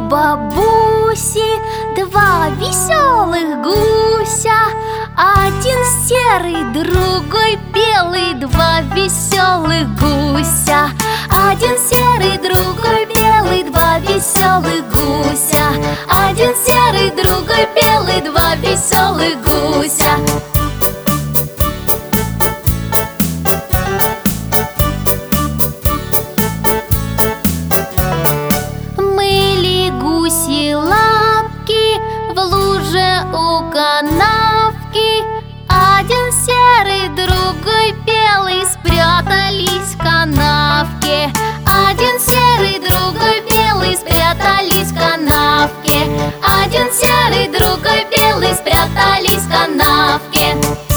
бабуси два веселых гуся. Один серый, другой белый, два веселых гуся. Один серый, другой белый, два веселых гуся. Один серый, другой белый, два веселых гуся. Мыли гуси лапки в луже у канавки. Один серый, другой белый спрятались в канавке. Один серый, другой белый спрятались в канавке. Один серый, другой белый спрятались в канавке.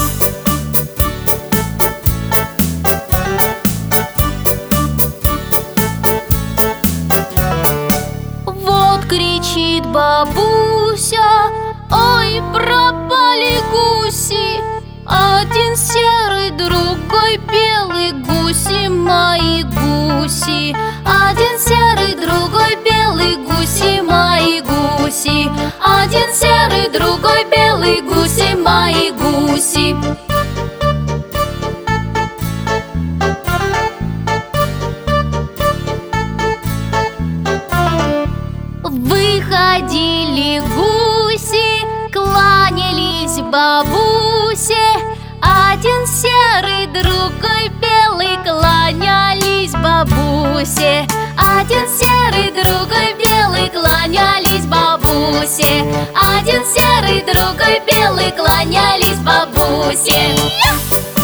Вот кричит бабуся: ой, пропали гуси! Один серый, другой белый, гуси мои гуси. Один серый, другой белый, гуси мои гуси. Один серый, другой белый, гуси мои гуси. Выходили гуси, кланялись бабусе. Один серый, другой белый, кланялись бабусе. Один серый, другой белый, кланялись бабусе. Один серый, другой белый, кланялись бабусе.